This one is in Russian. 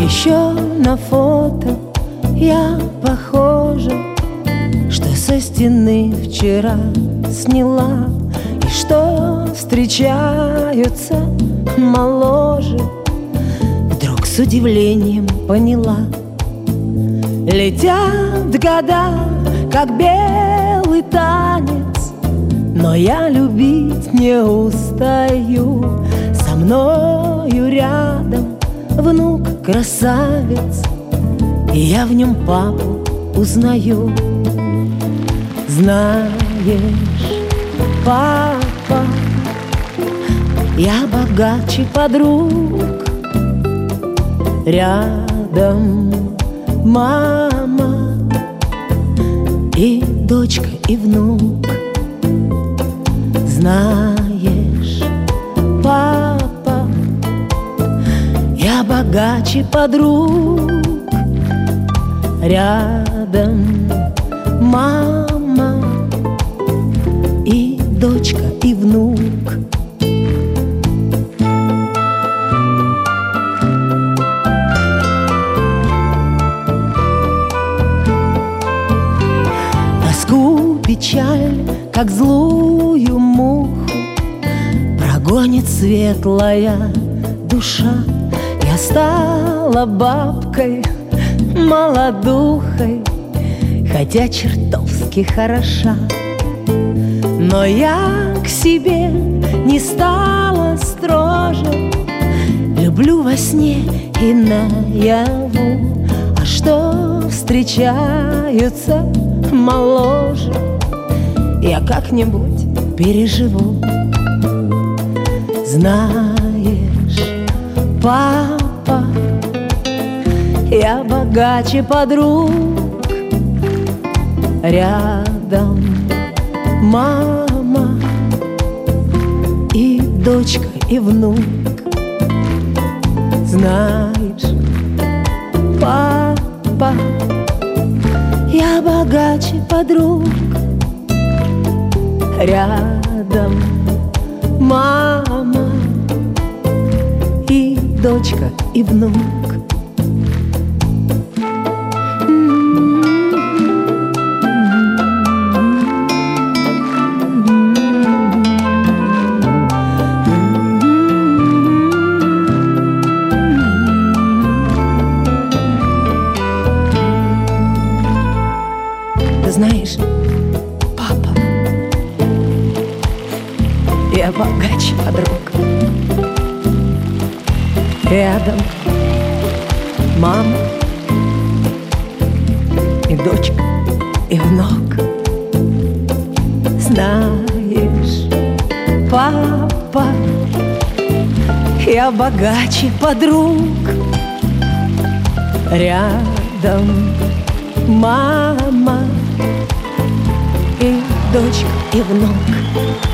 Еще на фото я похожа, что со стены вчера сняла, и что встречаются моложе. Вдруг с удивлением поняла: летят года, как белый танец, но я любить не устаю. Со мною рядом внук красавец, и я в нем папу узнаю. Знаешь, папа, я богаче подруг. Рядом мама и дочка, и внук. Знаешь, папа, я богаче подруг. Рядом мама и дочка, и внук. Тоску, печаль, как злую муху, прогонит светлая душа. Я стала бабкой молодухой, хотя чертовски хороша. Но я к себе не стала строже, люблю во сне и наяву. А что встречаются моложе, я как-нибудь переживу. Знаешь, папа, я богаче подруг. Рядом мама и дочка, и внук. Знаешь, папа, я богаче подруг. Рядом мама и дочка, и внук. Знаешь, папа, я богаче подруг. Рядом мама и дочка, и внук. Знаешь, папа, я богаче подруг. Рядом мама и дочка, и внук.